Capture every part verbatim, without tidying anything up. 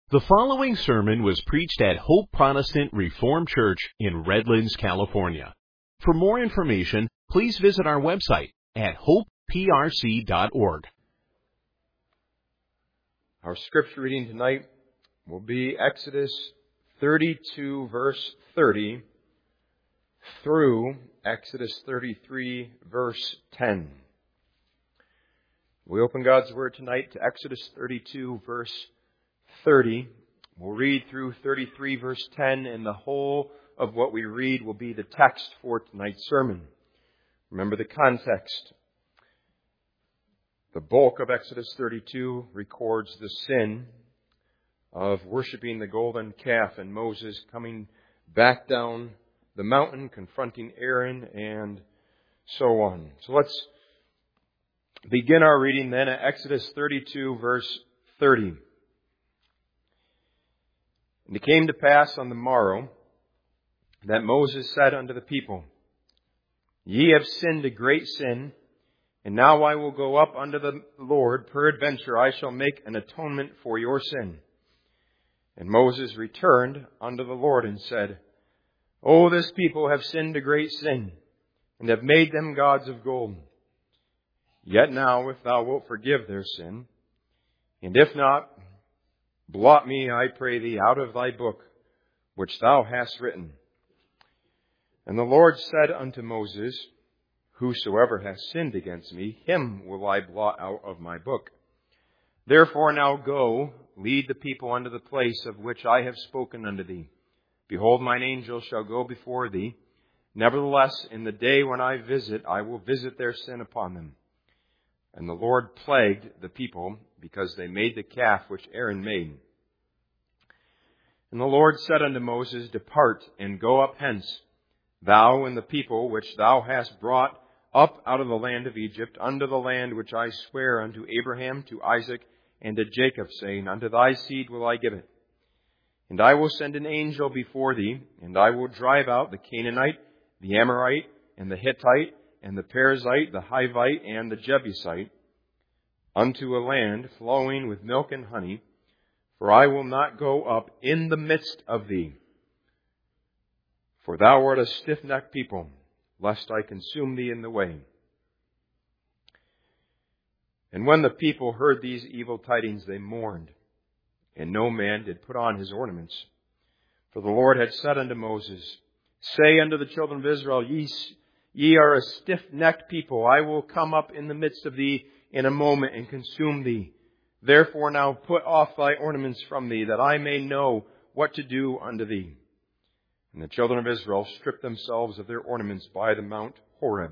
The following sermon was preached at Hope Protestant Reformed Church in Redlands, California. For more information, please visit our website at hope p r c dot org. Our scripture reading tonight will be Exodus thirty-two, verse thirty, through Exodus thirty-three, verse ten. We open God's Word tonight to Exodus thirty-two, verse thirty. We'll read through thirty-three, verse ten, and the whole of what we read will be the text for tonight's sermon. Remember the context. The bulk of Exodus thirty-two records the sin of worshiping the golden calf and Moses coming back down the mountain, confronting Aaron, and so on. So let's begin our reading then at Exodus thirty-two, verse thirty. And it came to pass on the morrow that Moses said unto the people, Ye have sinned a great sin, and now I will go up unto the Lord, peradventure I shall make an atonement for your sin. And Moses returned unto the Lord and said, O this people have sinned a great sin, and have made them gods of gold. Yet now, if thou wilt forgive their sin, and if not, blot me, I pray thee, out of thy book, which thou hast written. And the Lord said unto Moses, Whosoever hath sinned against me, him will I blot out of my book. Therefore now go, lead the people unto the place of which I have spoken unto thee. Behold, mine angel shall go before thee. Nevertheless, in the day when I visit, I will visit their sin upon them. And the Lord plagued the people, because they made the calf which Aaron made. And the Lord said unto Moses, Depart, and go up hence, thou and the people which thou hast brought up out of the land of Egypt, unto the land which I swear unto Abraham, to Isaac, and to Jacob, saying, Unto thy seed will I give it. And I will send an angel before thee, and I will drive out the Canaanite, the Amorite, and the Hittite, and the Perizzite, the Hivite, and the Jebusite, unto a land flowing with milk and honey, for I will not go up in the midst of thee. For thou art a stiff-necked people, lest I consume thee in the way. And when the people heard these evil tidings, they mourned, and no man did put on his ornaments. For the Lord had said unto Moses, Say unto the children of Israel, Ye, ye are a stiff-necked people. I will come up in the midst of thee in a moment and consume thee. Therefore now put off thy ornaments from thee, that I may know what to do unto thee. And the children of Israel stripped themselves of their ornaments by the Mount Horeb.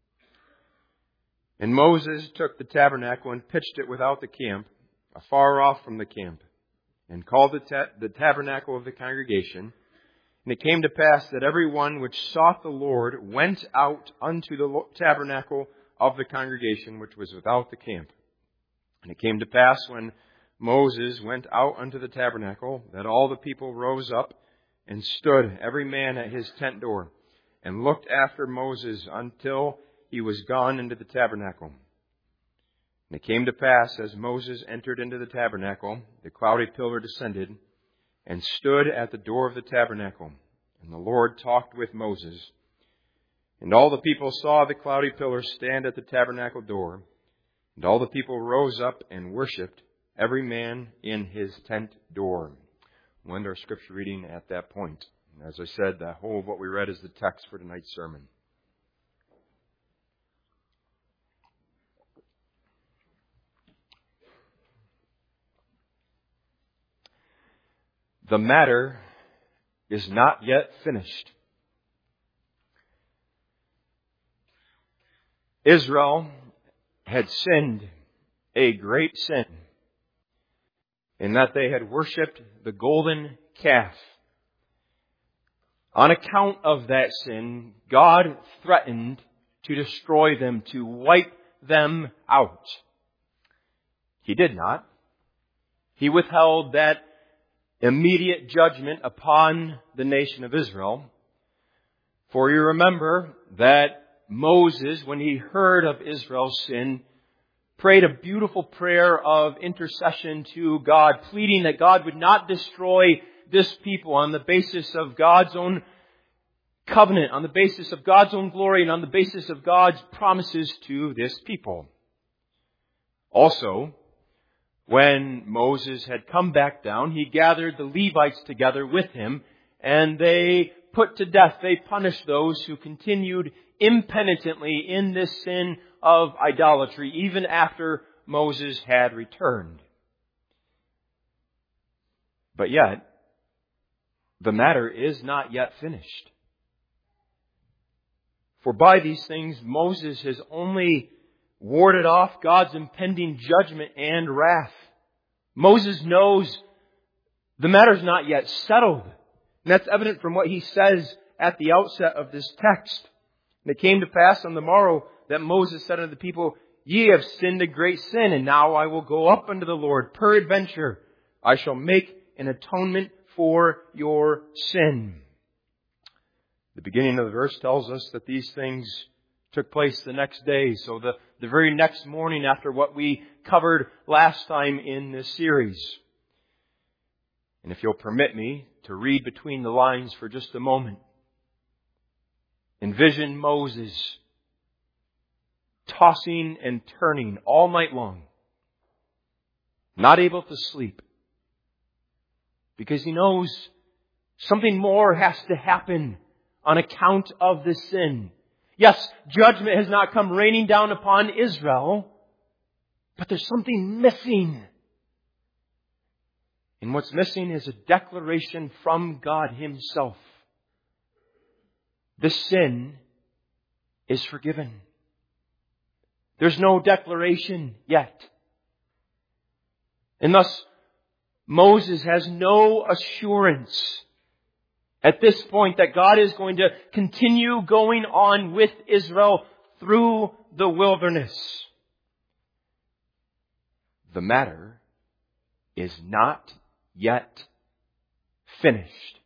And Moses took the tabernacle and pitched it without the camp, afar off from the camp, and called it ta- the tabernacle of the congregation. And it came to pass that every one which sought the Lord went out unto the tabernacle of the congregation which was without the camp. And it came to pass when Moses went out unto the tabernacle, that all the people rose up and stood, every man at his tent door, and looked after Moses until he was gone into the tabernacle. And it came to pass, as Moses entered into the tabernacle, the cloudy pillar descended, and stood at the door of the tabernacle. And the Lord talked with Moses. And all the people saw the cloudy pillar stand at the tabernacle door. And all the people rose up and worshipped, every man in his tent door. We'll end our scripture reading at that point. And as I said, the whole of what we read is the text for tonight's sermon. The matter is not yet finished. Israel had sinned a great sin in that they had worshipped the golden calf. On account of that sin, God threatened to destroy them, to wipe them out. He did not. He withheld that immediate judgment upon the nation of Israel. For you remember that Moses, when he heard of Israel's sin, prayed a beautiful prayer of intercession to God, pleading that God would not destroy this people on the basis of God's own covenant, on the basis of God's own glory, and on the basis of God's promises to this people. Also, when Moses had come back down, he gathered the Levites together with him, and they put to death, they punished those who continued impenitently in this sin of idolatry, even after Moses had returned. But yet, the matter is not yet finished. For by these things, Moses has only warded off God's impending judgment and wrath. Moses knows the matter's not yet settled. And that's evident from what he says at the outset of this text. And it came to pass on the morrow that Moses said unto the people, Ye have sinned a great sin, and now I will go up unto the Lord. Peradventure, I shall make an atonement for your sin. The beginning of the verse tells us that these things took place the next day. So the, the very next morning after what we covered last time in this series. And if you'll permit me to read between the lines for just a moment. Envision Moses tossing and turning all night long, not able to sleep, because he knows something more has to happen on account of this sin. Yes, judgment has not come raining down upon Israel, but there's something missing. And what's missing is a declaration from God Himself. This sin is forgiven. There's no declaration yet. And thus, Moses has no assurance at this point that God is going to continue going on with Israel through the wilderness. The matter is not yet finished.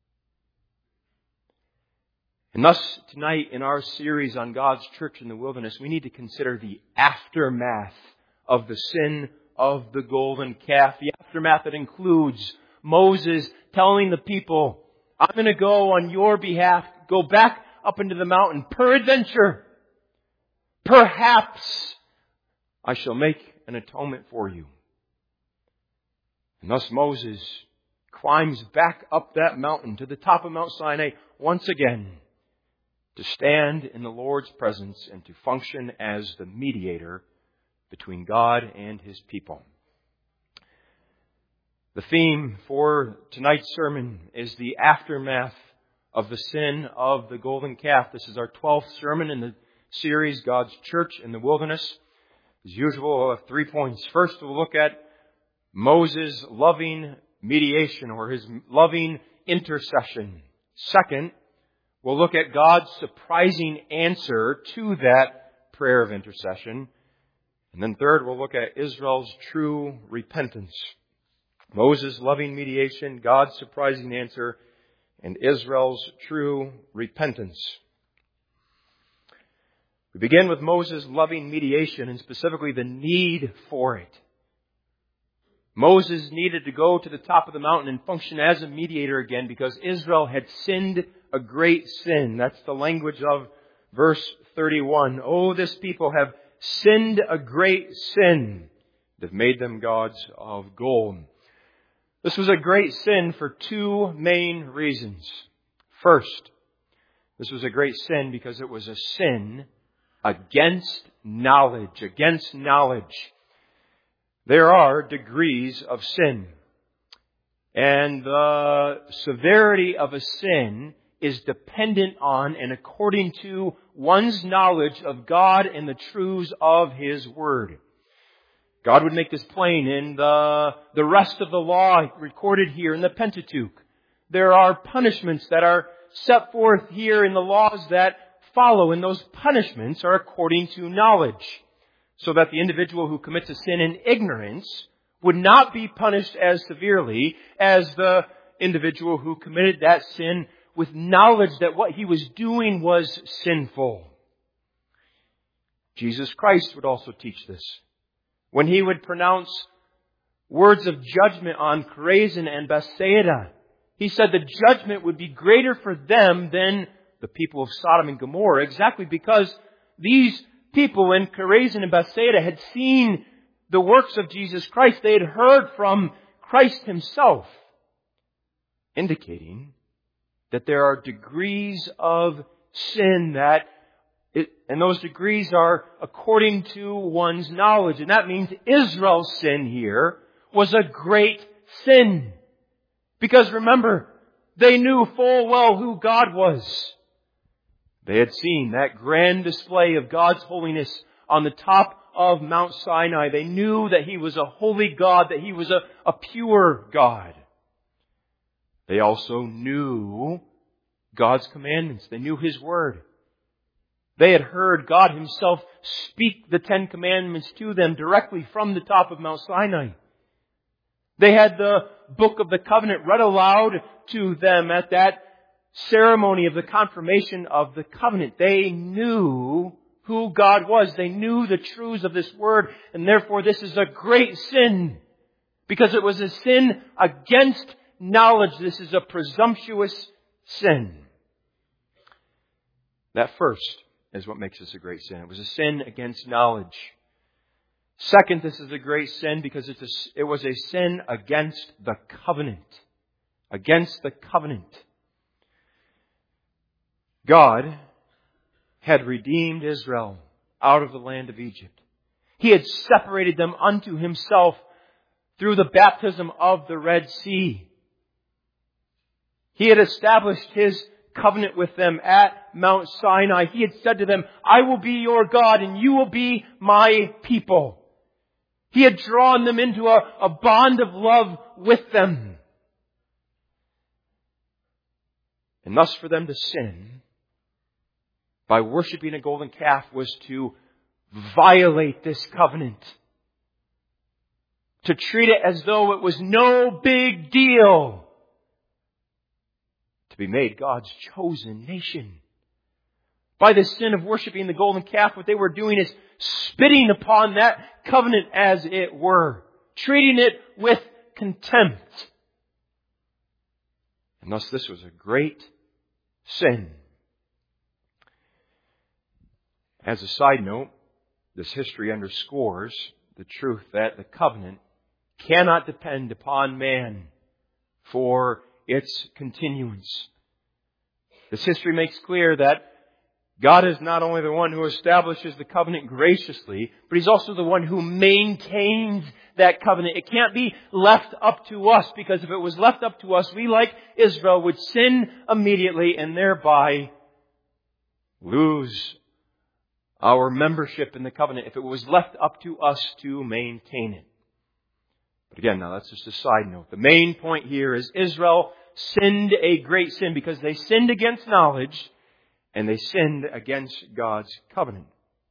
And thus, tonight in our series on God's church in the wilderness, we need to consider the aftermath of the sin of the golden calf. The aftermath that includes Moses telling the people, I'm going to go on your behalf, go back up into the mountain. Peradventure, perhaps I shall make an atonement for you. And thus Moses climbs back up that mountain to the top of Mount Sinai once again to stand in the Lord's presence and to function as the mediator between God and His people. The theme for tonight's sermon is the aftermath of the sin of the golden calf. This is our twelfth sermon in the series, God's Church in the Wilderness. As usual, we'll have three points. First, we'll look at Moses' loving mediation, or his loving intercession. Second, we'll look at God's surprising answer to that prayer of intercession. And then third, we'll look at Israel's true repentance. Moses' loving mediation, God's surprising answer, and Israel's true repentance. We begin with Moses' loving mediation, and specifically the need for it. Moses needed to go to the top of the mountain and function as a mediator again because Israel had sinned a great sin. That's the language of verse thirty-one. Oh, this people have sinned a great sin. They've made them gods of gold. This was a great sin for two main reasons. First, this was a great sin because it was a sin against knowledge. Against knowledge. There are degrees of sin. And the severity of a sin is dependent on and according to one's knowledge of God and the truths of His Word. God would make this plain in the, the rest of the law recorded here in the Pentateuch. There are punishments that are set forth here in the laws that follow, and those punishments are according to knowledge, so that the individual who commits a sin in ignorance would not be punished as severely as the individual who committed that sin with knowledge that what he was doing was sinful. Jesus Christ would also teach this. when he would pronounce words of judgment on Chorazin and Bethsaida. He said the judgment would be greater for them than the people of Sodom and Gomorrah, exactly because these people in Chorazin and Bethsaida had seen the works of Jesus Christ. They had heard from Christ Himself, indicating that there are degrees of sin that, it, and those degrees are according to one's knowledge. And that means Israel's sin here was a great sin. Because remember, they knew full well who God was. They had seen that grand display of God's holiness on the top of Mount Sinai. They knew that He was a holy God, that He was a, a pure God. They also knew God's commandments. They knew His Word. They had heard God Himself speak the Ten Commandments to them directly from the top of Mount Sinai. They had the Book of the Covenant read aloud to them at that ceremony of the confirmation of the covenant. They knew who God was. They knew the truths of this Word, and therefore this is a great sin, because it was a sin against knowledge. This is a presumptuous sin. That first is what makes this a great sin. It was a sin against knowledge. Second, this is a great sin because it's a, it was a sin against the covenant. Against the covenant. God had redeemed Israel out of the land of Egypt. He had separated them unto Himself through the baptism of the Red Sea. He had established His covenant with them at Mount Sinai. He had said to them, I will be your God and you will be my people. He had drawn them into a, a bond of love with them. And thus for them to sin by worshiping a golden calf was to violate this covenant. To treat it as though it was no big deal. To be made God's chosen nation. By the sin of worshiping the golden calf, what they were doing is spitting upon that covenant as it were. Treating it with contempt. And thus this was a great sin. As a side note, this history underscores the truth that the covenant cannot depend upon man for its continuance. This history makes clear that God is not only the one who establishes the covenant graciously, but He's also the one who maintains that covenant. It can't be left up to us, because if it was left up to us, we, like Israel, would sin immediately and thereby lose our membership in the covenant if it was left up to us to maintain it. But again, now that's just a side note. The main point here is Israel sinned a great sin because they sinned against knowledge and they sinned against God's covenant.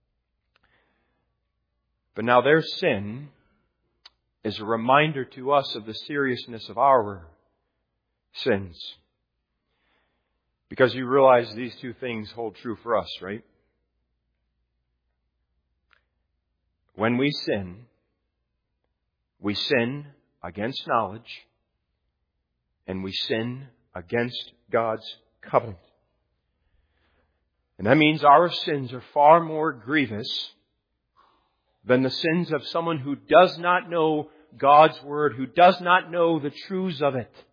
But now their sin is a reminder to us of the seriousness of our sins. Because you realize these two things hold true for us, right? When we sin, we sin against knowledge, and we sin against God's covenant. And that means our sins are far more grievous than the sins of someone who does not know God's Word, who does not know the truths of it.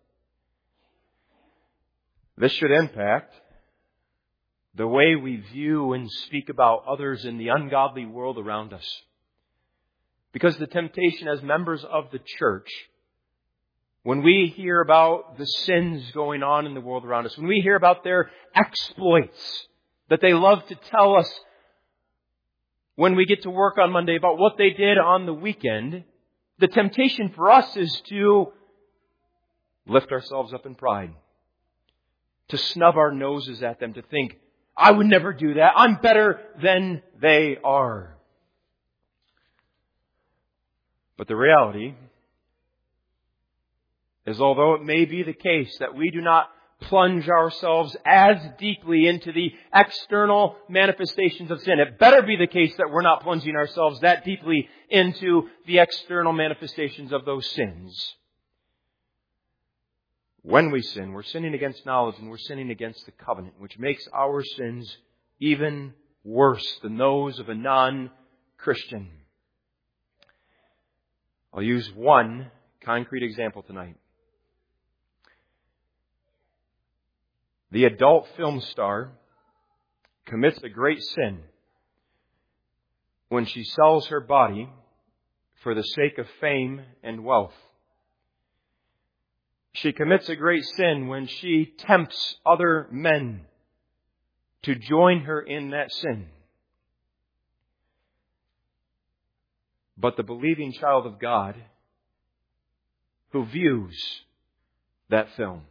This should impact the way we view and speak about others in the ungodly world around us. Because the temptation as members of the church, when we hear about the sins going on in the world around us, when we hear about their exploits that they love to tell us when we get to work on Monday about what they did on the weekend, the temptation for us is to lift ourselves up in pride, to snub our noses at them, to think, I would never do that. I'm better than they are. But the reality is, although it may be the case that we do not plunge ourselves as deeply into the external manifestations of sin. It better be the case that we're not plunging ourselves that deeply into the external manifestations of those sins. When we sin, we're sinning against knowledge and we're sinning against the covenant, which makes our sins even worse than those of a non-Christian. I'll use one concrete example tonight. The adult film star commits a great sin when she sells her body for the sake of fame and wealth. She commits a great sin when she tempts other men to join her in that sin. But the believing child of God who views that film,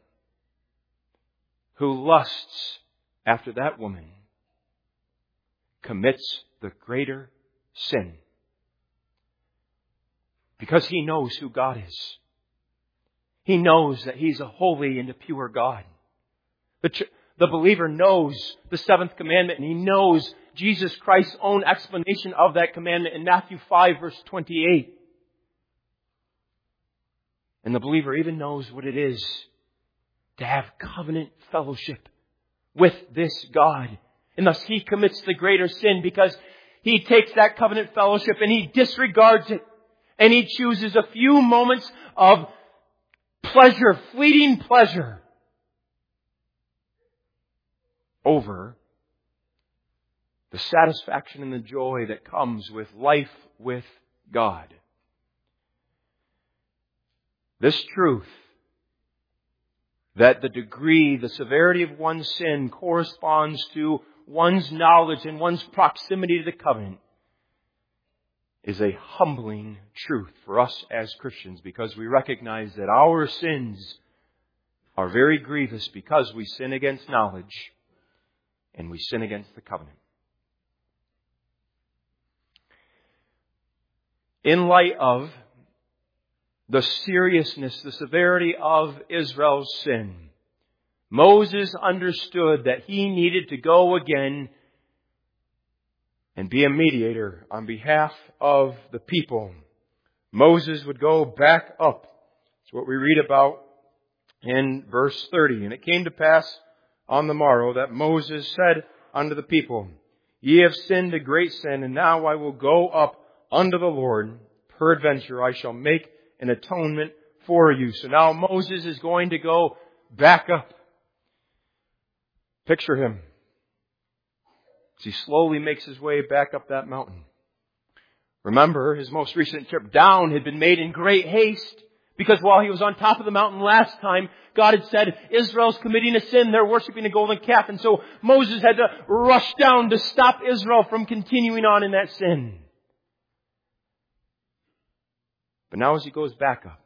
who lusts after that woman, commits the greater sin. Because he knows who God is. He knows that He's a holy and a pure God. The, ch- the believer knows the seventh commandment, and he knows Jesus Christ's own explanation of that commandment in Matthew five, verse twenty-eight. And the believer even knows what it is to have covenant fellowship with this God. And thus he commits the greater sin because he takes that covenant fellowship and he disregards it. And he chooses a few moments of pleasure, fleeting pleasure, over the satisfaction and the joy that comes with life with God. This truth, that the degree, the severity of one's sin corresponds to one's knowledge and one's proximity to the covenant, is a humbling truth for us as Christians, because we recognize that our sins are very grievous because we sin against knowledge and we sin against the covenant. In light of the seriousness, the severity of Israel's sin, Moses understood that he needed to go again and be a mediator on behalf of the people. Moses would go back up. That's what we read about in verse thirty. And it came to pass on the morrow that Moses said unto the people, Ye have sinned a great sin, and now I will go up unto the Lord. Peradventure I shall make an atonement for you. So now Moses is going to go back up. Picture him as he slowly makes his way back up that mountain. Remember, his most recent trip down had been made in great haste, because while he was on top of the mountain last time, God had said, Israel's committing a sin, they're worshiping a golden calf. And so Moses had to rush down to stop Israel from continuing on in that sin. But now as he goes back up,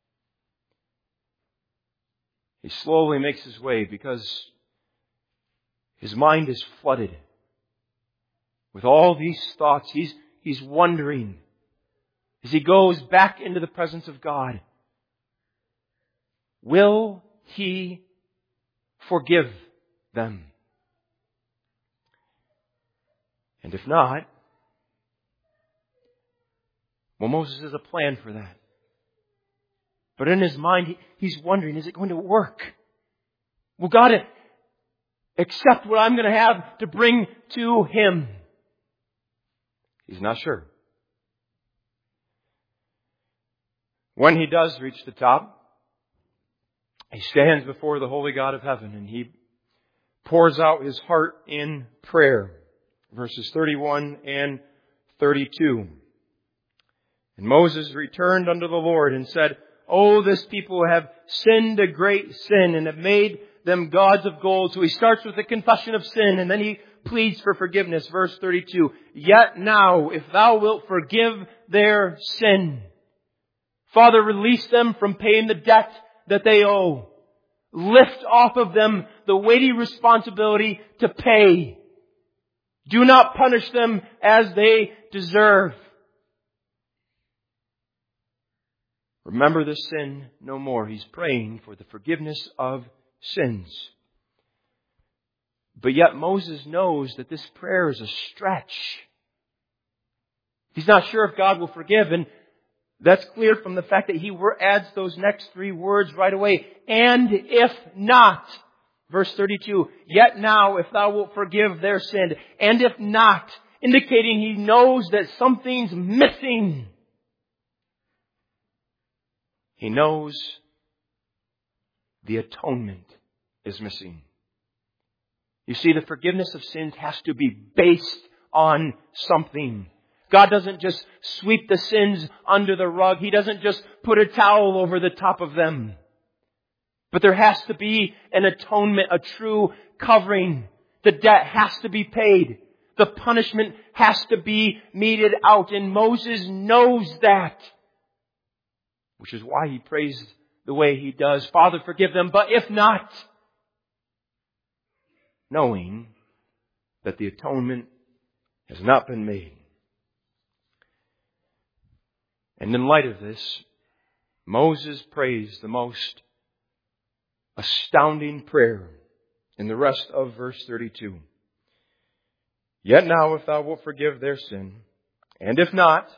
he slowly makes his way because his mind is flooded with all these thoughts. He's, he's wondering as he goes back into the presence of God, will He forgive them? And if not, well, Moses has a plan for that. But in his mind, he, he's wondering, is it going to work? Will God accept what I'm going to have to bring to Him? He's not sure. When he does reach the top, he stands before the holy God of heaven and he pours out his heart in prayer. Verses thirty-one and thirty-two. And Moses returned unto the Lord and said, Oh, this people have sinned a great sin and have made them gods of gold. So he starts with the confession of sin and then he pleads for forgiveness. Verse thirty-two. Yet now, if thou wilt forgive their sin, Father, release them from paying the debt that they owe. Lift off of them the weighty responsibility to pay. Do not punish them as they deserve. Remember this sin no more. He's praying for the forgiveness of sins. But yet Moses knows that this prayer is a stretch. He's not sure if God will forgive, and that's clear from the fact that he adds those next three words right away. And if not, verse thirty-two, yet now if thou wilt forgive their sin, and if not, indicating he knows that something's missing. He knows the atonement is missing. You see, the forgiveness of sins has to be based on something. God doesn't just sweep the sins under the rug. He doesn't just put a towel over the top of them. But there has to be an atonement, a true covering. The debt has to be paid. The punishment has to be meted out. And Moses knows that. Which is why he prays the way he does. Father, forgive them, but if not, knowing that the atonement has not been made. And in light of this, Moses prays the most astounding prayer in the rest of verse thirty-two. Yet now if thou wilt forgive their sin, and if not,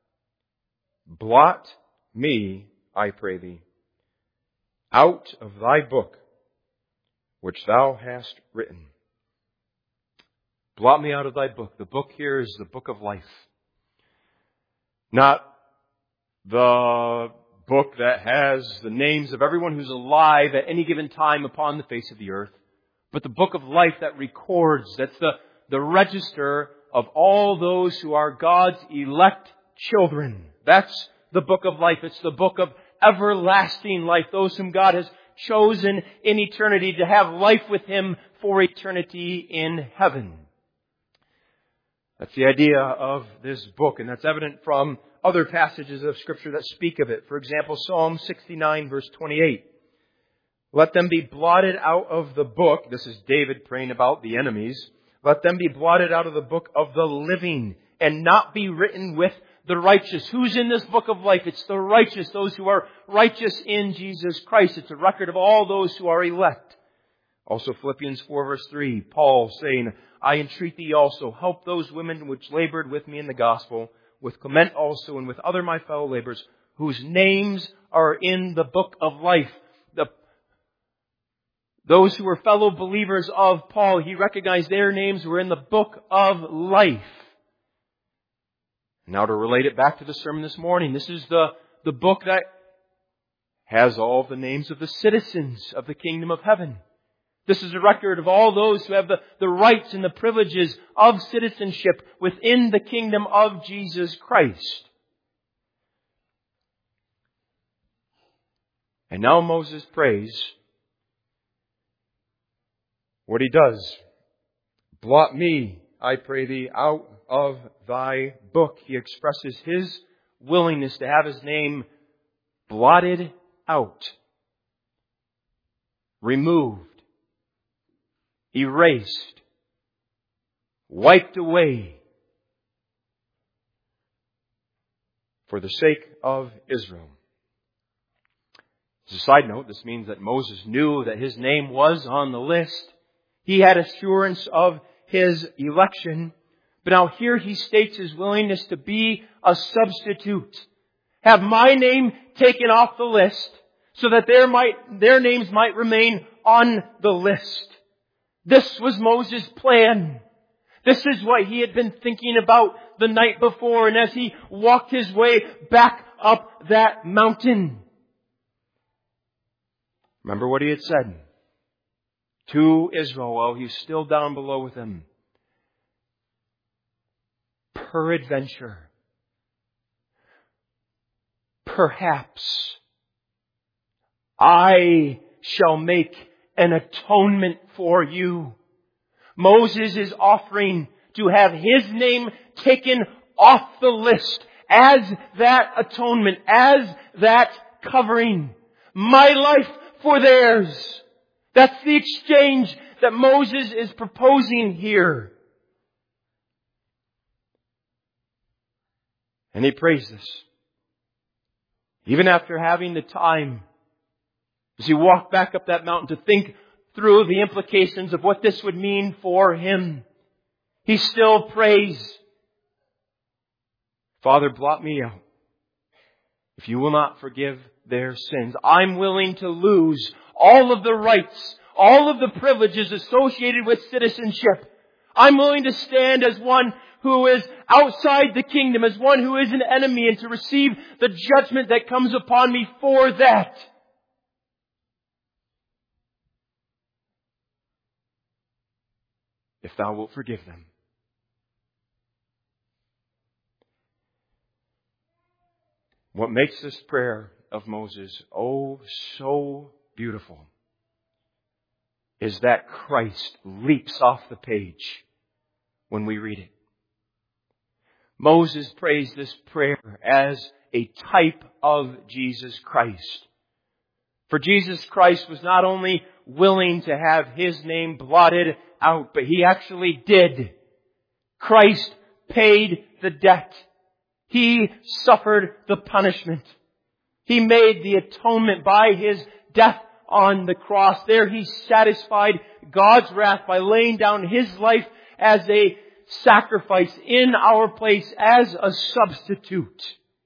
blot me, I pray thee, out of thy book which thou hast written. Blot me out of thy book. The book here is the book of life. Not the book that has the names of everyone who's alive at any given time upon the face of the earth, but the book of life that records, that's the, the register of all those who are God's elect children. That's the book of life. It's the book of everlasting life. Those whom God has chosen in eternity to have life with Him for eternity in heaven. That's the idea of this book, and that's evident from other passages of Scripture that speak of it. For example, Psalm sixty-nine, verse twenty-eight. Let them be blotted out of the book. This is David praying about the enemies. Let them be blotted out of the book of the living and not be written with the righteous. Who's in this book of life? It's the righteous, those who are righteous in Jesus Christ. It's a record of all those who are elect. Also Philippians four, verse three, Paul saying, I entreat thee also, help those women which labored with me in the gospel, with Clement also, and with other my fellow laborers, whose names are in the book of life. The, those who were fellow believers of Paul, he recognized their names were in the book of life. Now to relate it back to the sermon this morning, this is the, the book that has all the names of the citizens of the kingdom of heaven. This is a record of all those who have the, the rights and the privileges of citizenship within the kingdom of Jesus Christ. And now Moses prays what he does. Blot me, I pray thee, out of thy book. He expresses his willingness to have his name blotted out, removed, erased, wiped away for the sake of Israel. As a side note, this means that Moses knew that his name was on the list. He had assurance of his election. But now here he states his willingness to be a substitute. Have my name taken off the list so that their might, their names might remain on the list. This was Moses' plan. This is what he had been thinking about the night before, and as he walked his way back up that mountain. Remember what he had said to Israel while he's still down below with him. Peradventure, perhaps, I shall make an atonement for you. Moses is offering to have his name taken off the list as that atonement, as that covering. My life for theirs. That's the exchange that Moses is proposing here. And he prays this. Even after having the time As he walked back up that mountain to think through the implications of what this would mean for him, he still prays, Father, blot me out. If you will not forgive their sins, I'm willing to lose all of the rights, all of the privileges associated with citizenship. I'm willing to stand as one who is outside the kingdom, as one who is an enemy, and to receive the judgment that comes upon me for that. If thou wilt forgive them. What makes this prayer of Moses oh so beautiful is that Christ leaps off the page when we read it. Moses prays this prayer as a type of Jesus Christ. For Jesus Christ was not only willing to have His name blotted out, but He actually did. Christ paid the debt. He suffered the punishment. He made the atonement by His death on the cross. There He satisfied God's wrath by laying down His life as a sacrifice in our place, as a substitute.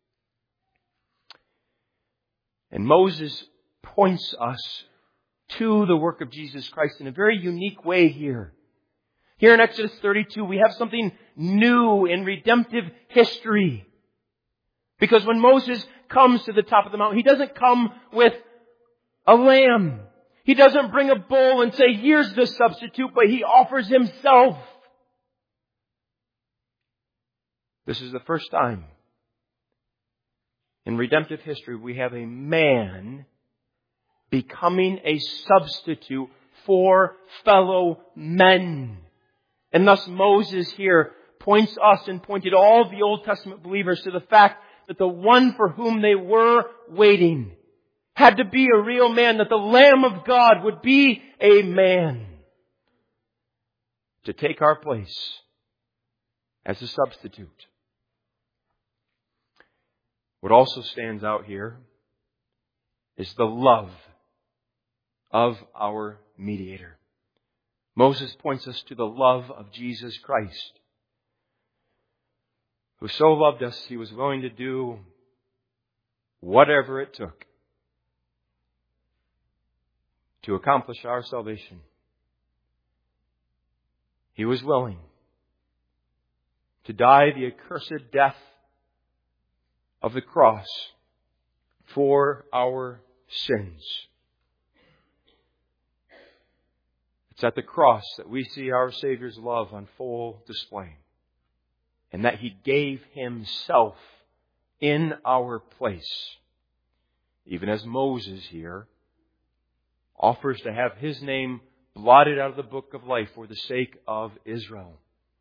And Moses points us to the work of Jesus Christ in a very unique way here. Here in Exodus thirty-two, we have something new in redemptive history. Because when Moses comes to the top of the mountain, he doesn't come with a lamb. He doesn't bring a bull and say, here's the substitute, but he offers himself. This is the first time in redemptive history we have a man becoming a substitute for fellow men. And thus Moses here points us and pointed all the Old Testament believers to the fact that the one for whom they were waiting had to be a real man, that the Lamb of God would be a man to take our place as a substitute. What also stands out here is the love of our mediator. Moses points us to the love of Jesus Christ, who so loved us, He was willing to do whatever it took to accomplish our salvation. He was willing to die the accursed death of the cross for our sins. It's at the cross that we see our Savior's love on full display, and that He gave Himself in our place, even as Moses here offers to have his name blotted out of the book of life for the sake of Israel.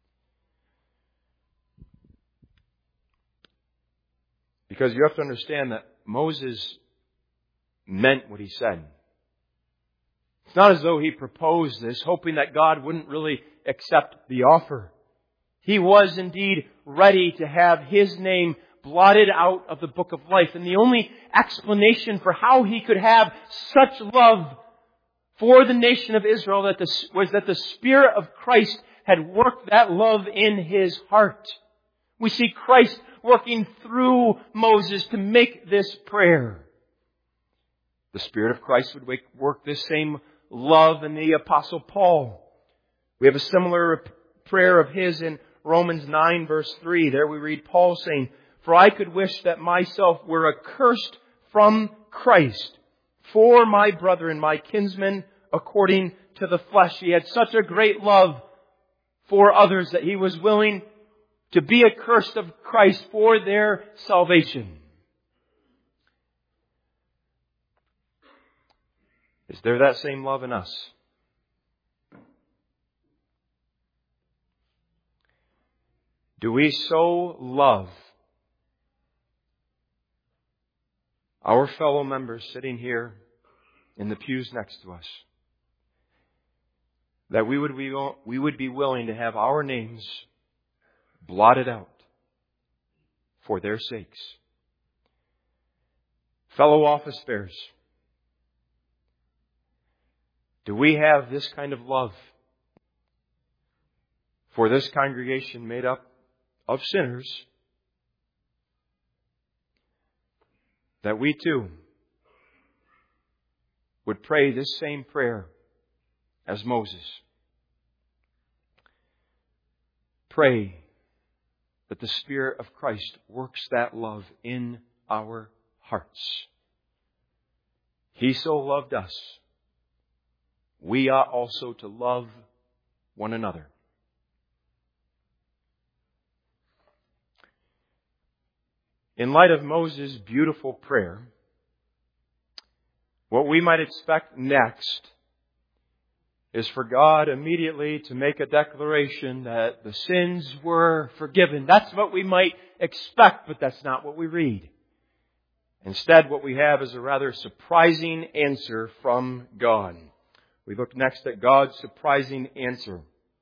Because you have to understand that Moses meant what he said. It's not as though he proposed this, hoping that God wouldn't really accept the offer. He was indeed ready to have his name blotted out of the book of life. And the only explanation for how he could have such love for the nation of Israel that the, was that the Spirit of Christ had worked that love in his heart. We see Christ working through Moses to make this prayer. The Spirit of Christ would work this same love in the Apostle Paul. We have a similar prayer of his in Romans nine verse three. There we read Paul saying, "For I could wish that myself were accursed from Christ for my brethren, my kinsmen, according to the flesh." He had such a great love for others that he was willing to be accursed of Christ for their salvation. Is there that same love in us? Do we so love our fellow members sitting here in the pews next to us that we would be, we would be willing to have our names blotted out for their sakes? Fellow office bearers, Do we have this kind of love for this congregation made up of sinners, that we too would pray this same prayer as Moses? Pray that the Spirit of Christ works that love in our hearts. He so loved us. We ought also to love one another. In light of Moses' beautiful prayer, what we might expect next is for God immediately to make a declaration that the sins were forgiven. That's what we might expect, but that's not what we read. Instead, what we have is a rather surprising answer from God. We look next at God's surprising answer.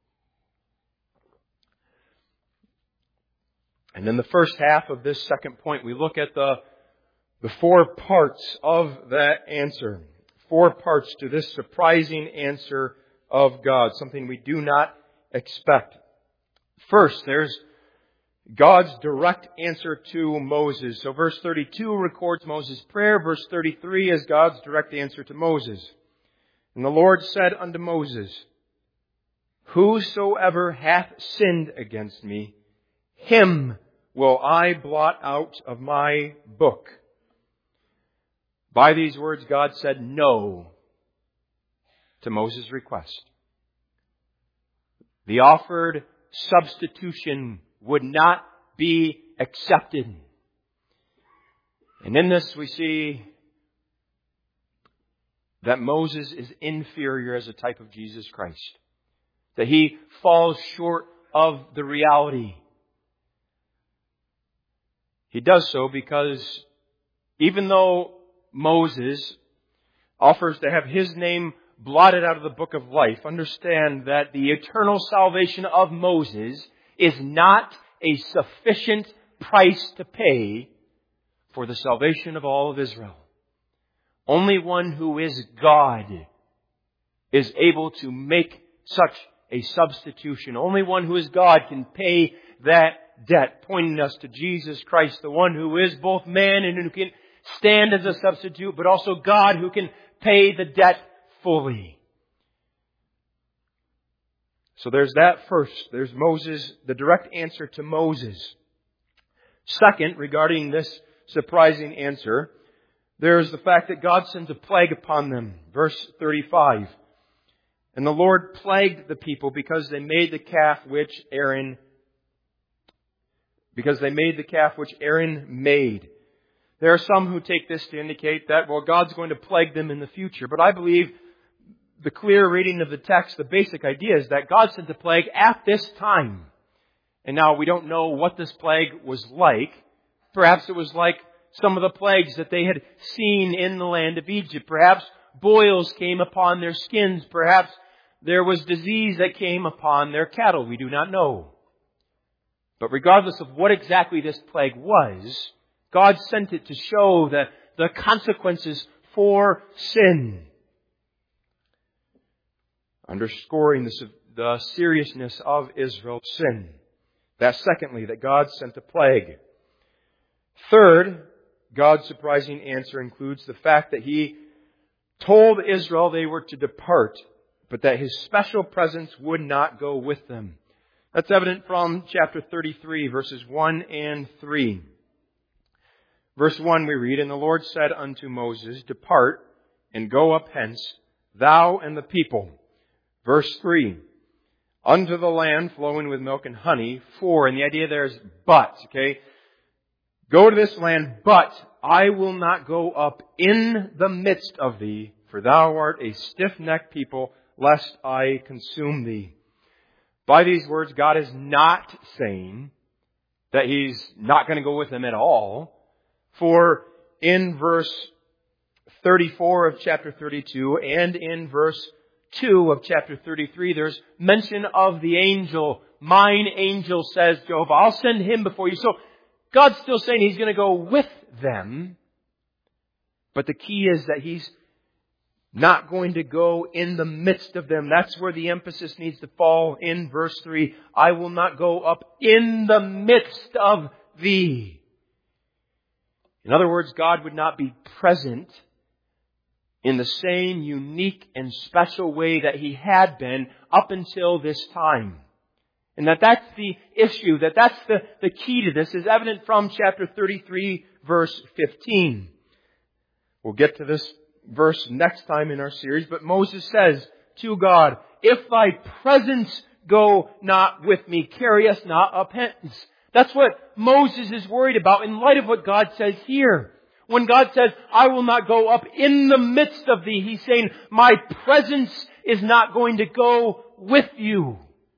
And in the first half of this second point, we look at the, the four parts of that answer. Four parts to this surprising answer of God, something we do not expect. First, there's God's direct answer to Moses. So verse thirty-two records Moses' prayer. Verse thirty-three is God's direct answer to Moses. And the Lord said unto Moses, Whosoever hath sinned against me, him will I blot out of my book. By these words, God said no to Moses' request. The offered substitution would not be accepted. And in this we see that Moses is inferior as a type of Jesus Christ. That he falls short of the reality. He does so because even though Moses offers to have his name blotted out of the book of life, understand that the eternal salvation of Moses is not a sufficient price to pay for the salvation of all of Israel. Only one who is God is able to make such a substitution. Only one who is God can pay that debt, pointing us to Jesus Christ, the one who is both man and who can stand as a substitute, but also God who can pay the debt fully. So there's that first. There's Moses, the direct answer to Moses. Second, regarding this surprising answer, there's the fact that God sends a plague upon them. Verse thirty-five. And the Lord plagued the people because they made the calf which Aaron, because they made the calf which Aaron made. There are some who take this to indicate that, well, God's going to plague them in the future. But I believe the clear reading of the text, the basic idea is that God sent a plague at this time. And now we don't know what this plague was like. Perhaps it was like some of the plagues that they had seen in the land of Egypt. Perhaps boils came upon their skins. Perhaps there was disease that came upon their cattle. We do not know. But regardless of what exactly this plague was, God sent it to show the, the consequences for sin. Underscoring the, the seriousness of Israel's sin. That secondly, that God sent a plague. Third, God's surprising answer includes the fact that He told Israel they were to depart, but that His special presence would not go with them. That's evident from chapter thirty-three, verses one and three. Verse one we read, And the Lord said unto Moses, Depart, and go up hence, thou and the people. Verse three, Unto the land flowing with milk and honey. For, and the idea there is but, okay? Go to this land, but I will not go up in the midst of thee, for thou art a stiff-necked people, lest I consume thee. By these words, God is not saying that He's not going to go with them at all. For in verse thirty-four of chapter thirty-two and in verse two of chapter thirty-three, there's mention of the angel. Mine angel, says Jehovah, I'll send him before you. So God's still saying He's going to go with them. But the key is that He's not going to go in the midst of them. That's where the emphasis needs to fall in verse three. I will not go up in the midst of thee. In other words, God would not be present in the same unique and special way that He had been up until this time. And that that's the issue, that that's the, the key to this is evident from chapter thirty-three, verse fifteen. We'll get to this verse next time in our series, but Moses says to God, if thy presence go not with me, carry us not up hence. That's what Moses is worried about in light of what God says here. When God says, I will not go up in the midst of thee, He's saying, my presence is not going to go with you.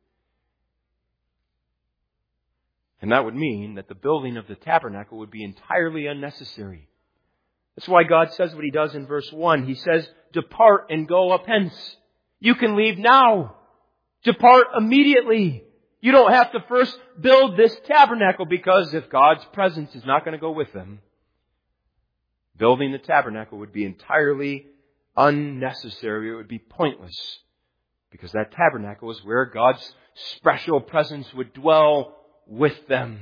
And that would mean that the building of the tabernacle would be entirely unnecessary. That's why God says what He does in verse one. He says, depart and go up hence. You can leave now. Depart immediately. You don't have to first build this tabernacle, because if God's presence is not going to go with them, building the tabernacle would be entirely unnecessary. It would be pointless, because that tabernacle is where God's special presence would dwell with them.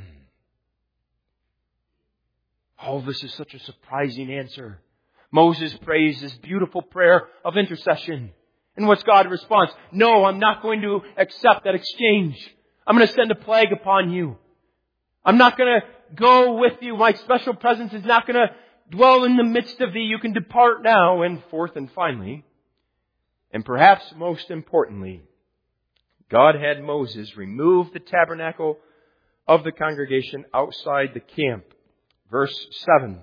Oh, this is such a surprising answer. Moses prays this beautiful prayer of intercession. And what's God's response? No, I'm not going to accept that exchange. I'm going to send a plague upon you. I'm not going to go with you. My special presence is not going to dwell in the midst of thee. You can depart now. And fourth and finally, and perhaps most importantly, God had Moses remove the tabernacle of the congregation outside the camp. Verse seven.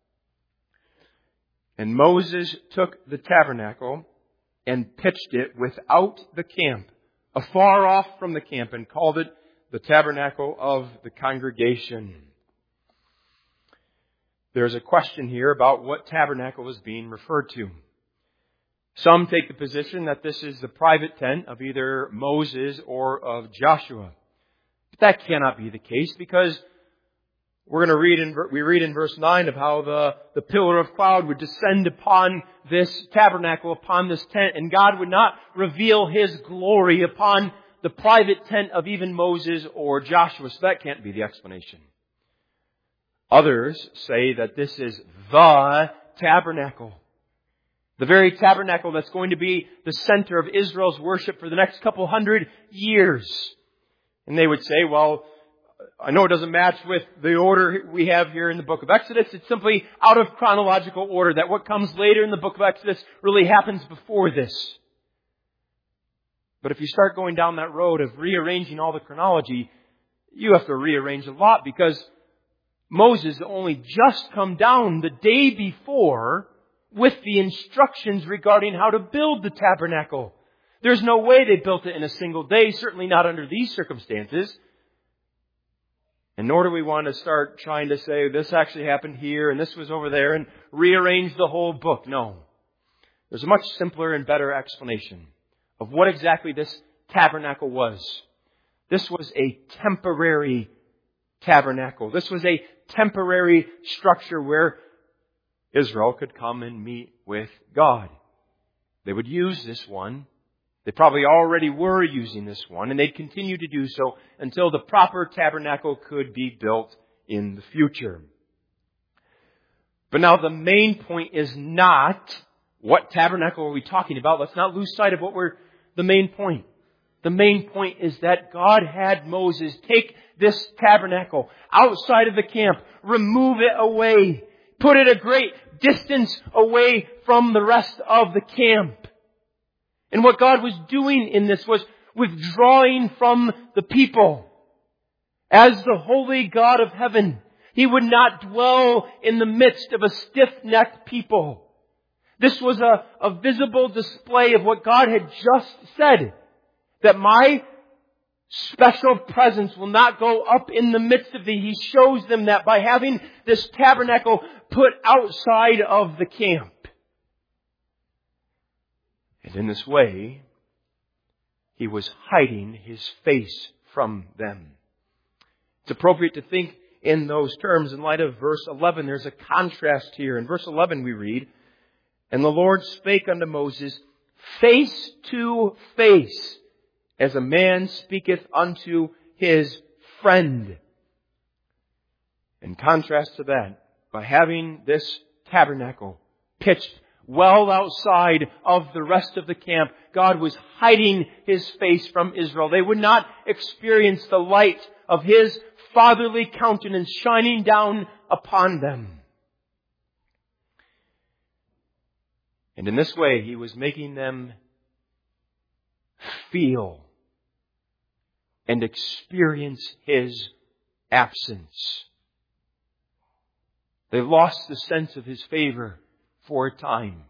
And Moses took the tabernacle and pitched it without the camp, afar off from the camp, and called it the tabernacle of the congregation. There's a question here about what tabernacle is being referred to. Some take the position that this is the private tent of either Moses or of Joshua. But that cannot be the case, because we're going to read in, we read in verse nine of how the, the pillar of cloud would descend upon this tabernacle, upon this tent, and God would not reveal His glory upon the private tent of even Moses or Joshua. So that can't be the explanation. Others say that this is the tabernacle. The very tabernacle that's going to be the center of Israel's worship for the next couple hundred years. And they would say, well, I know it doesn't match with the order we have here in the book of Exodus. It's simply out of chronological order, that what comes later in the book of Exodus really happens before this. But if you start going down that road of rearranging all the chronology, you have to rearrange a lot, because Moses only just come down the day before with the instructions regarding how to build the tabernacle. There's no way they built it in a single day, certainly not under these circumstances. And nor do we want to start trying to say this actually happened here and this was over there and rearrange the whole book. No. There's a much simpler and better explanation of what exactly this tabernacle was. This was a temporary tabernacle. This was a temporary structure where Israel could come and meet with God. They would use this one. They probably already were using this one, and they'd continue to do so until the proper tabernacle could be built in the future. But now the main point is not what tabernacle are we talking about. Let's not lose sight of what we're the main point. The main point is that God had Moses take this tabernacle outside of the camp, remove it away, put it a great distance away from the rest of the camp. And what God was doing in this was withdrawing from the people. As the holy God of heaven, He would not dwell in the midst of a stiff-necked people. This was a, a visible display of what God had just said. That my special presence will not go up in the midst of thee. He shows them that by having this tabernacle put outside of the camp. And in this way, He was hiding His face from them. It's appropriate to think in those terms in light of verse eleven. There's a contrast here. In verse eleven we read, And the Lord spake unto Moses face to face, as a man speaketh unto his friend. In contrast to that, by having this tabernacle pitched well outside of the rest of the camp, God was hiding His face from Israel. They would not experience the light of His fatherly countenance shining down upon them. And in this way, He was making them feel and experience His absence. They lost the sense of His favor for a time.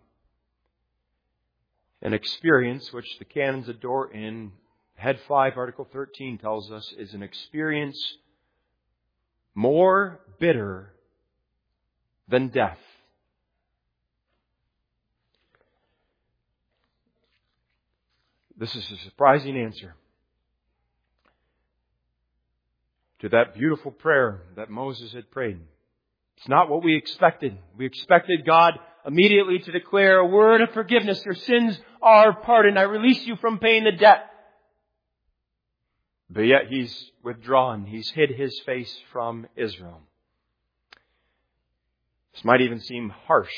An experience which the canons of Dort in Head five, Article thirteen tells us is an experience more bitter than death. This is a surprising answer to that beautiful prayer that Moses had prayed. It's not what we expected. We expected God immediately to declare a word of forgiveness. Your sins are pardoned. I release you from paying the debt. But yet He's withdrawn. He's hid His face from Israel. This might even seem harsh.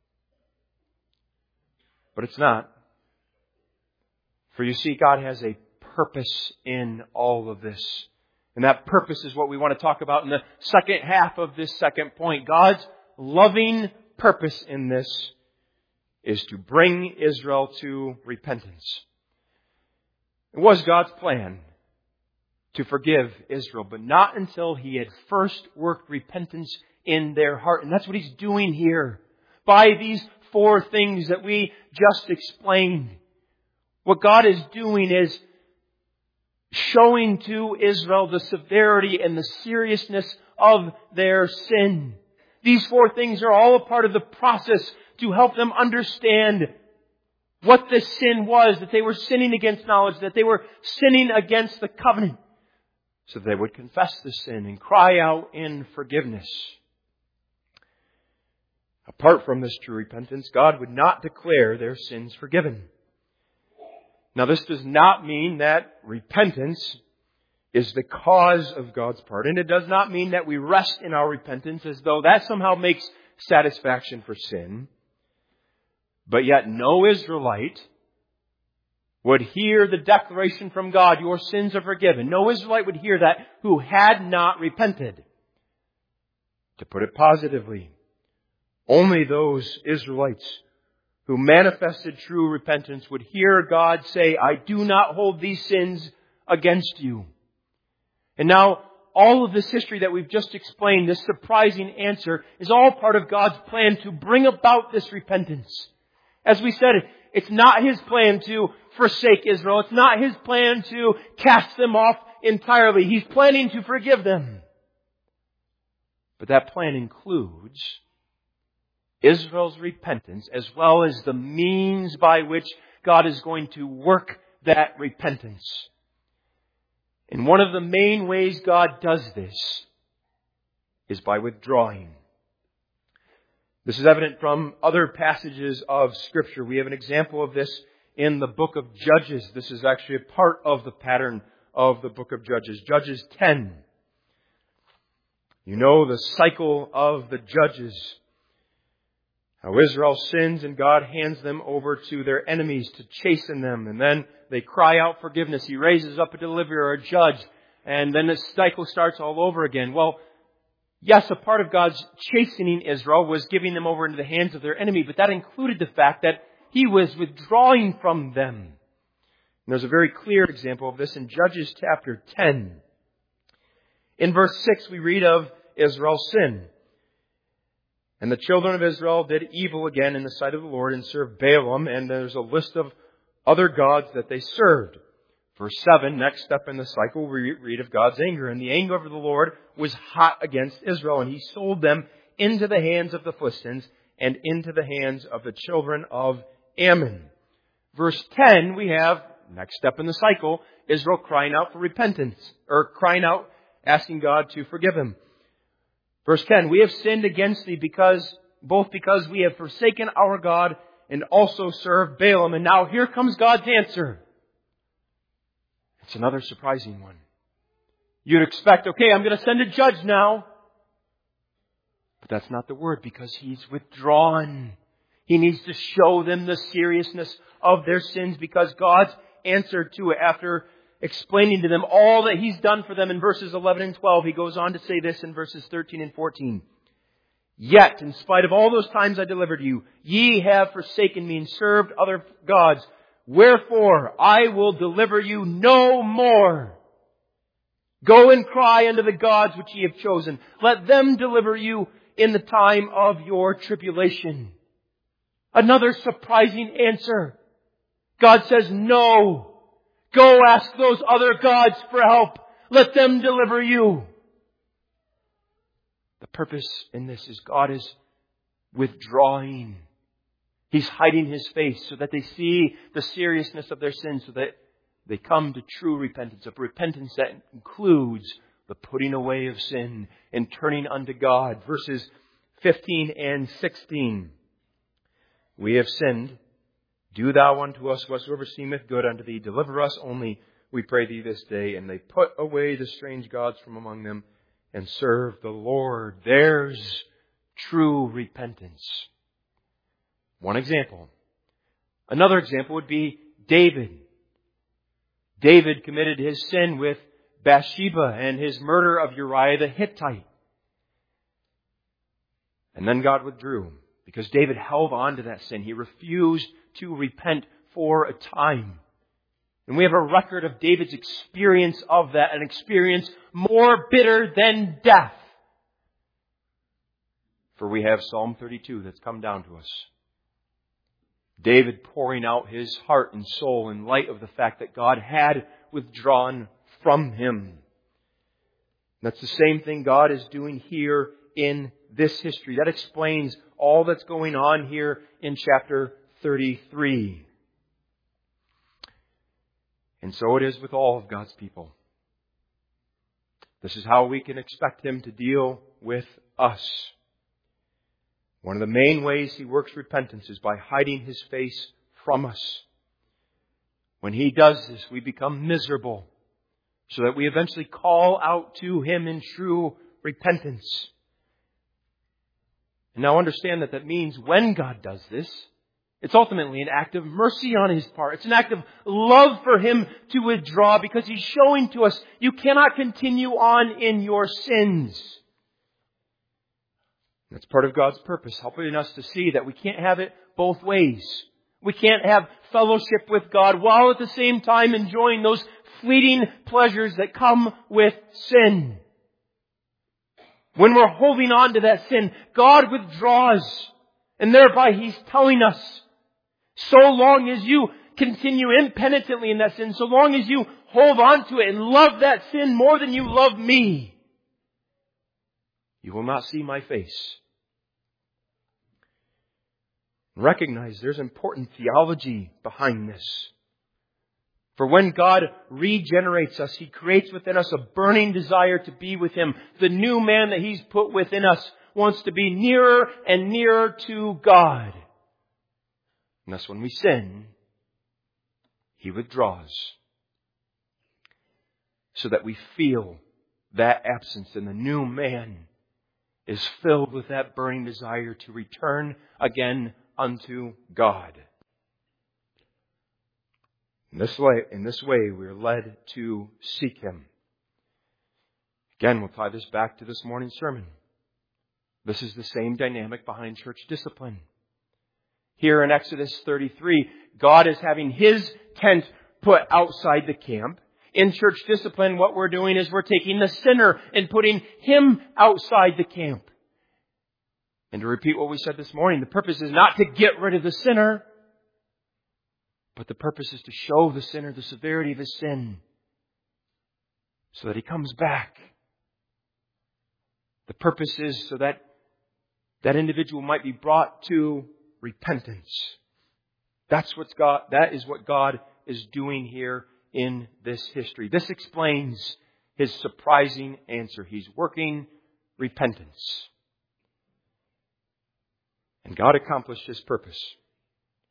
But it's not. For you see, God has a purpose in all of this. And that purpose is what we want to talk about in the second half of this second point. God's loving purpose in this is to bring Israel to repentance. It was God's plan to forgive Israel, but not until He had first worked repentance in their heart. And that's what He's doing here by these four things that we just explained. What God is doing is showing to Israel the severity and the seriousness of their sin. These four things are all a part of the process to help them understand what this sin was, that they were sinning against knowledge, that they were sinning against the covenant, so they would confess the sin and cry out in forgiveness. Apart from this true repentance, God would not declare their sins forgiven. Now, this does not mean that repentance is the cause of God's pardon. It does not mean that we rest in our repentance as though that somehow makes satisfaction for sin. But yet no Israelite would hear the declaration from God, your sins are forgiven. No Israelite would hear that who had not repented. To put it positively, only those Israelites who manifested true repentance would hear God say, I do not hold these sins against you. And now, all of this history that we've just explained, this surprising answer, is all part of God's plan to bring about this repentance. As we said, it's not His plan to forsake Israel. It's not His plan to cast them off entirely. He's planning to forgive them. But that plan includes Israel's repentance, as well as the means by which God is going to work that repentance. And one of the main ways God does this is by withdrawing. This is evident from other passages of Scripture. We have an example of this in the book of Judges. This is actually a part of the pattern of the book of Judges. Judges ten. You know the cycle of the Judges. How Israel sins and God hands them over to their enemies to chasten them. And then they cry out forgiveness. He raises up a deliverer, a judge. And then the cycle starts all over again. Well, yes, a part of God's chastening Israel was giving them over into the hands of their enemy. But that included the fact that He was withdrawing from them. And there's a very clear example of this in Judges chapter ten. In verse six we read of Israel's sin. And the children of Israel did evil again in the sight of the Lord and served Balaam. And there's a list of other gods that they served. Verse seven, next step in the cycle, we read of God's anger. And the anger of the Lord was hot against Israel. And He sold them into the hands of the Philistines and into the hands of the children of Ammon. Verse ten, we have, next step in the cycle, Israel crying out for repentance. Or crying out, asking God to forgive him. Verse ten, we have sinned against Thee because, both because we have forsaken our God and also serve Balaam. And now here comes God's answer. It's another surprising one. You'd expect, okay, I'm going to send a judge now. But that's not the word, because He's withdrawn. He needs to show them the seriousness of their sins, because God's answered to it after explaining to them all that He's done for them in verses eleven and twelve. He goes on to say this in verses thirteen and fourteen. Yet, in spite of all those times I delivered you, ye have forsaken me and served other gods. Wherefore I will deliver you no more. Go and cry unto the gods which ye have chosen. Let them deliver you in the time of your tribulation. Another surprising answer. God says, no. Go ask those other gods for help. Let them deliver you. The purpose in this is God is withdrawing. He's hiding His face so that they see the seriousness of their sin, so that they come to true repentance, a repentance that includes the putting away of sin and turning unto God. Verses fifteen and sixteen. We have sinned. Do thou unto us whatsoever seemeth good unto thee. Deliver us only, we pray thee, this day. And they put away the strange gods from among them and serve the Lord. There's true repentance. One example. Another example would be David. David committed his sin with Bathsheba and his murder of Uriah the Hittite. And then God withdrew because David held on to that sin. He refused to repent for a time. And we have a record of David's experience of that, an experience more bitter than death. For we have Psalm thirty-two that's come down to us. David pouring out his heart and soul in light of the fact that God had withdrawn from him. That's the same thing God is doing here in this history. That explains all that's going on here in chapter thirty-three. And so it is with all of God's people. This is how we can expect Him to deal with us. One of the main ways He works repentance is by hiding His face from us. When He does this, we become miserable, so that we eventually call out to Him in true repentance. And now understand that that means when God does this, it's ultimately an act of mercy on His part. It's an act of love for Him to withdraw, because He's showing to us you cannot continue on in your sins. That's part of God's purpose, helping us to see that we can't have it both ways. We can't have fellowship with God while at the same time enjoying those fleeting pleasures that come with sin. When we're holding on to that sin, God withdraws. And thereby He's telling us, so long as you continue impenitently in that sin, so long as you hold on to it and love that sin more than you love me, you will not see my face. Recognize there's important theology behind this. For when God regenerates us, He creates within us a burning desire to be with Him. The new man that He's put within us wants to be nearer and nearer to God. And thus when we sin, He withdraws, so that we feel that absence, and the new man is filled with that burning desire to return again unto God. In this way, in this way, we are led to seek Him. Again, we'll tie this back to this morning's sermon. This is the same dynamic behind church discipline. Here in Exodus thirty-three, God is having His tent put outside the camp. In church discipline, what we're doing is we're taking the sinner and putting him outside the camp. And to repeat what we said this morning, the purpose is not to get rid of the sinner, but the purpose is to show the sinner the severity of his sin, so that he comes back. The purpose is so that that individual might be brought to repentance. That's what's God, that is what God is doing here in this history. This explains His surprising answer. He's working repentance. And God accomplished His purpose.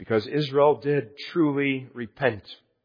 Because Israel did truly repent.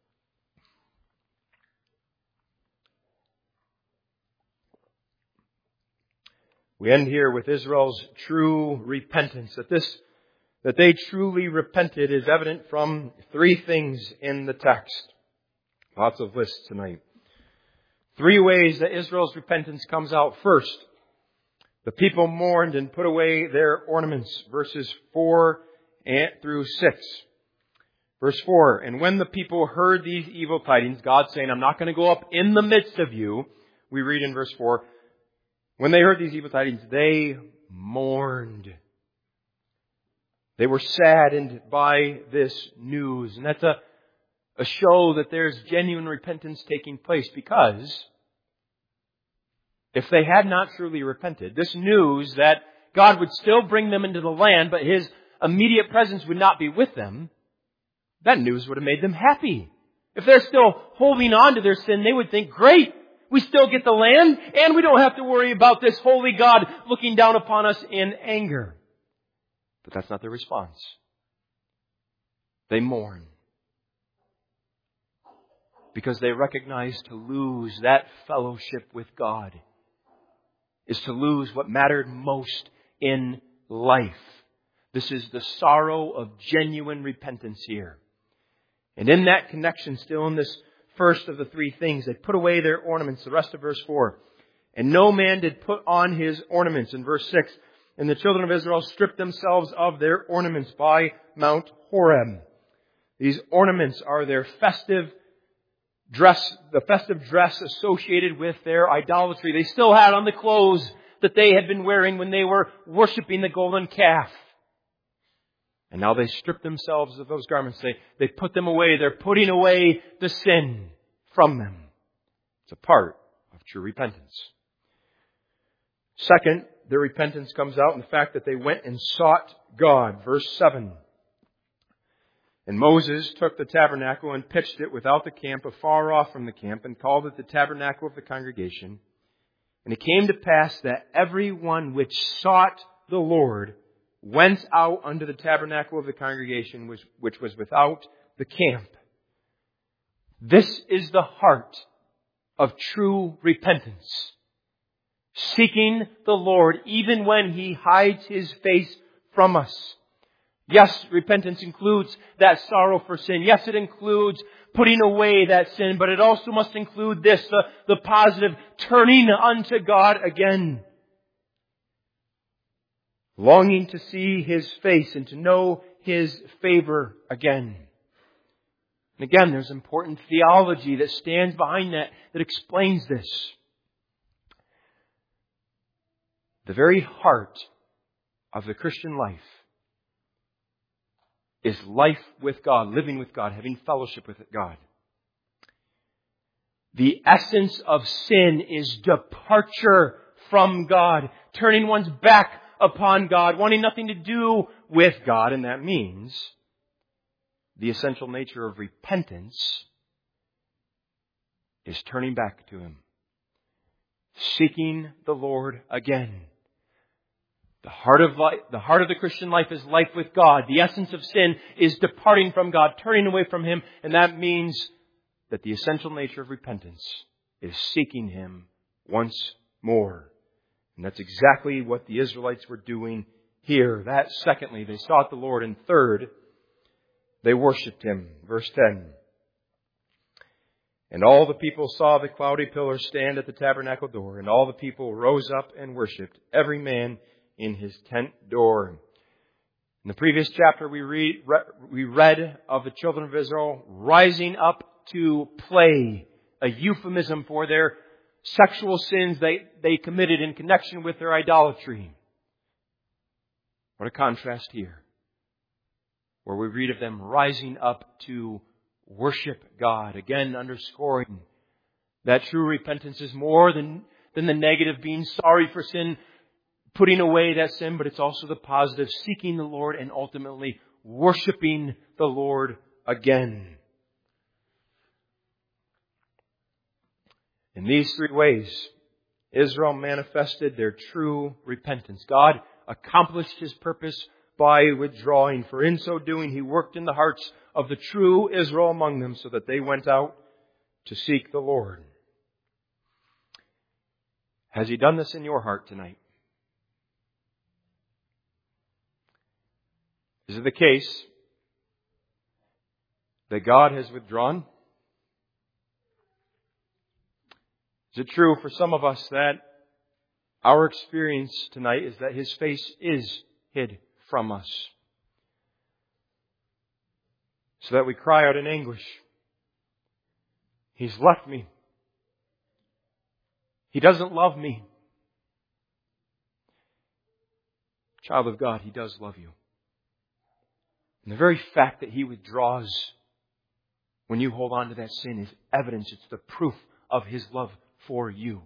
We end here with Israel's true repentance. That this, that they truly repented is evident from three things in the text. Lots of lists tonight. Three ways that Israel's repentance comes out. First, the people mourned and put away their ornaments. Verses four through six. Verse four, and when the people heard these evil tidings, God saying, I'm not going to go up in the midst of you. We read in verse four, when they heard these evil tidings, they mourned. They were saddened by this news. And that's a, a show that there's genuine repentance taking place, because if they had not truly repented, this news that God would still bring them into the land, but His immediate presence would not be with them, that news would have made them happy. If they're still holding on to their sin, they would think, great, we still get the land, and we don't have to worry about this holy God looking down upon us in anger. But that's not their response. They mourn. Because they recognize to lose that fellowship with God is to lose what mattered most in life. This is the sorrow of genuine repentance here. And in that connection, still in this first of the three things, they put away their ornaments, the rest of verse four. And no man did put on his ornaments, in verse six. And the children of Israel stripped themselves of their ornaments by Mount Horeb. These ornaments are their festive dress, the festive dress associated with their idolatry. They still had on the clothes that they had been wearing when they were worshiping the golden calf. And now they strip themselves of those garments. They, they put them away. They're putting away the sin from them. It's a part of true repentance. Second, their repentance comes out in the fact that they went and sought God. Verse seven. And Moses took the tabernacle and pitched it without the camp, afar off from the camp, and called it the tabernacle of the congregation. And it came to pass that every one which sought the Lord went out unto the tabernacle of the congregation, which, which was without the camp. This is the heart of true repentance. Seeking the Lord even when He hides His face from us. Yes, repentance includes that sorrow for sin. Yes, it includes putting away that sin, but it also must include this, the, the positive turning unto God again. Longing to see His face and to know His favor again. And again, there's important theology that stands behind that, that explains this. The very heart of the Christian life is life with God, living with God, having fellowship with God. The essence of sin is departure from God, turning one's back upon God, wanting nothing to do with God, and that means the essential nature of repentance is turning back to Him, seeking the Lord again. The heart of life, the heart of the Christian life is life with God. The essence of sin is departing from God, turning away from Him, and that means that the essential nature of repentance is seeking Him once more. And that's exactly what the Israelites were doing here. That, secondly, they sought the Lord. And third, they worshipped Him. Verse ten. And all the people saw the cloudy pillar stand at the tabernacle door, and all the people rose up and worshipped, every man in his tent door. In the previous chapter, we read, we read of the children of Israel rising up to play, a euphemism for their sexual sins they, they committed in connection with their idolatry. What a contrast here, where we read of them rising up to worship God, again underscoring that true repentance is more than, than the negative, being sorry for sin, putting away that sin, but it's also the positive, seeking the Lord and ultimately worshiping the Lord again. In these three ways, Israel manifested their true repentance. God accomplished His purpose by withdrawing. For in so doing, He worked in the hearts of the true Israel among them, so that they went out to seek the Lord. Has He done this in your heart tonight? Is it the case that God has withdrawn? Is it true for some of us that our experience tonight is that His face is hid from us, so that we cry out in anguish, He's left me. He doesn't love me. Child of God, He does love you. And the very fact that He withdraws when you hold on to that sin is evidence. It's the proof of His love for you.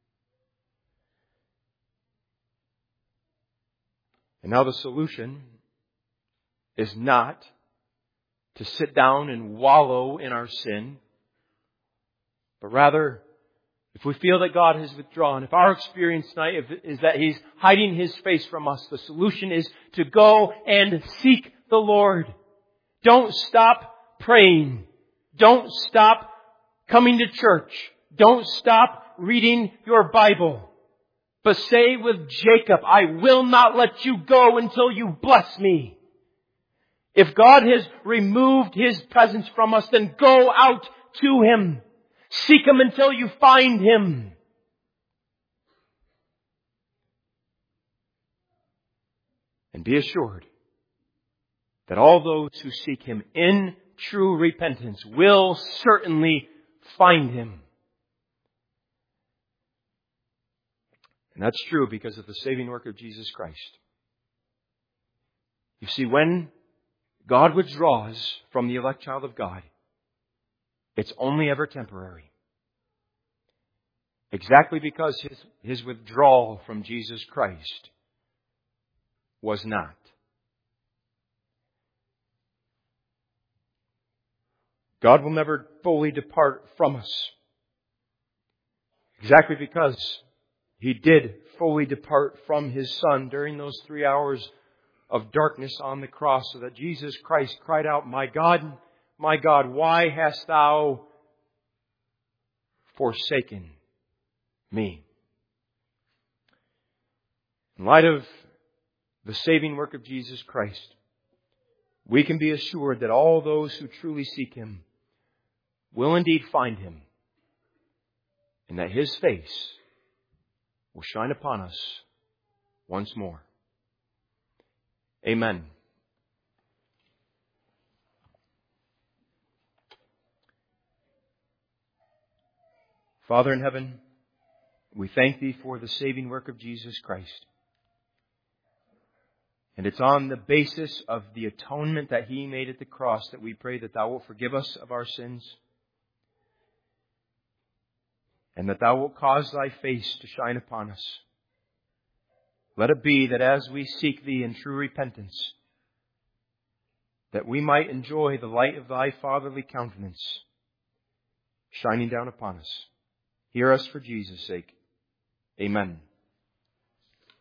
And now the solution is not to sit down and wallow in our sin, but rather, if we feel that God has withdrawn, if our experience tonight is that He's hiding His face from us, the solution is to go and seek the Lord. Don't stop praying. Don't stop coming to church. Don't stop reading your Bible. But say with Jacob, I will not let you go until you bless me. If God has removed His presence from us, then go out to Him. Seek Him until you find Him. And be assured that all those who seek Him in true repentance will certainly find Him. And that's true because of the saving work of Jesus Christ. You see, when God withdraws from the elect child of God, it's only ever temporary. Exactly because his, his withdrawal from Jesus Christ was not. God will never fully depart from us. Exactly because He did fully depart from His Son during those three hours of darkness on the cross, so that Jesus Christ cried out, My God, my God, why hast Thou forsaken me? In light of the saving work of Jesus Christ, we can be assured that all those who truly seek Him will indeed find Him, and that His face will shine upon us once more. Amen. Father in heaven, we thank Thee for the saving work of Jesus Christ. And it's on the basis of the atonement that He made at the cross that we pray that Thou wilt forgive us of our sins, and that Thou wilt cause Thy face to shine upon us. Let it be that as we seek Thee in true repentance, that we might enjoy the light of Thy fatherly countenance shining down upon us. Hear us for Jesus' sake. Amen.